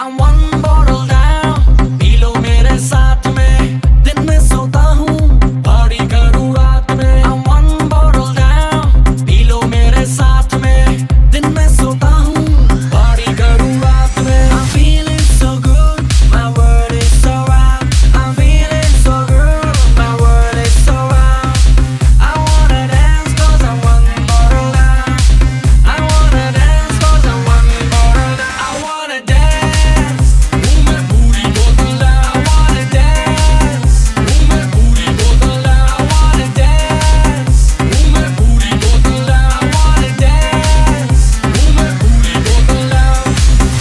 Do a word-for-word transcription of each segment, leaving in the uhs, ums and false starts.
I'm one bottle down, पी लो मेरे साथ में, दिन में सोता हूँ, पार्टी करूँ रात में। I'm one bottle down, पी लो मेरे साथ में, दिन में सोता हूँ, पार्टी करूँ रात में। I'm feeling so good, my word is so right. I'm feeling so good, my word is so right. I wanna dance 'cause I'm one bottle down. I wanna dance 'cause I'm one bottle down. I wanna dance, मुँह में पूरी बोतल down. I wanna dance, मुँह में पूरी बोतल down. I wanna dance, मुँह में पूरी बोतल down. I wanna dance, मुँह में पूरी बोतल down.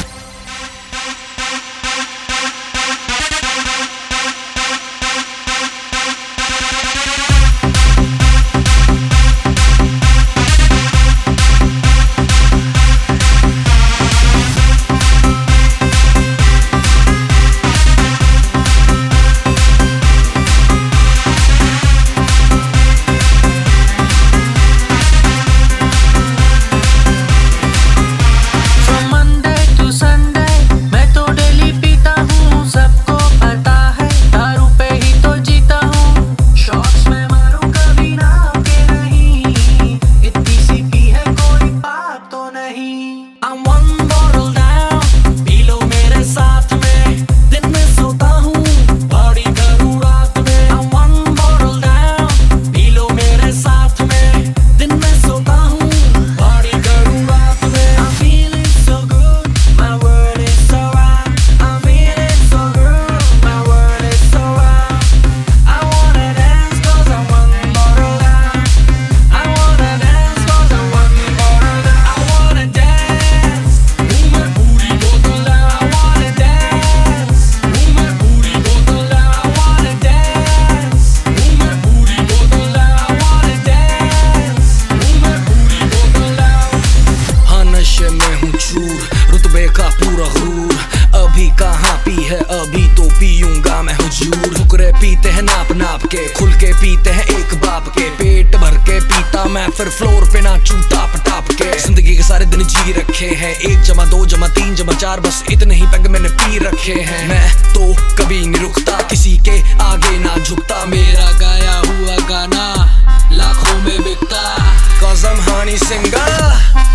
From Monday to Sunday, मैं तो डेली पीता हूँ, सबको पता है, दारू पे ही तो जीता हूँ। शॉट्स में मारूं कभी नाम के नहीं, इतनी सी पी है कोई बात तो नहीं। I'm one bottle down, पी लो मेरे साथ में, दिन में सोता हूँ, पार्टी करूँ रात में। I'm one bottle down, पी लो मेरे साथ में, दिन में सोता हूँ, पार्टी करूँ रात में। I'm feeling so good, my word is so right. I'm feeling so good, my word is so right. I wanna dance 'cause I'm one bottle down. I wanna dance 'cause I'm one bottle down. I wanna dance, मुँह में पूरी बोतल down. I wanna dance, मुँह में पूरी बोतल down. I wanna dance, मुँह में पूरी बोतल down. I wanna dance, मुँह में पूरी बोतल down. हाँ नशे में हूँ चूर, रुतबे का पूरा हुरूर, अभी कहाँ पी है, अभी तो पीऊंगा मैं हुजूर। फुकरे पीते हैं नाप नाप के, खुल के पीते हैं एक बाप के, पेट भर के पीता मैं फिर फ्लोर पे नाचूं टाप टाप के। जिंदगी के सारे दिन जी रखे हैं, एक जमा दो जमा तीन जमा चार, बस इतने ही पैग मैंने पी रखे हैं। मैं तो कभी नहीं रुकता, किसी के आगे ना झुकता, मेरा गाया हुआ गाना लाखों में बिकता। 'Cause I'm honey singer।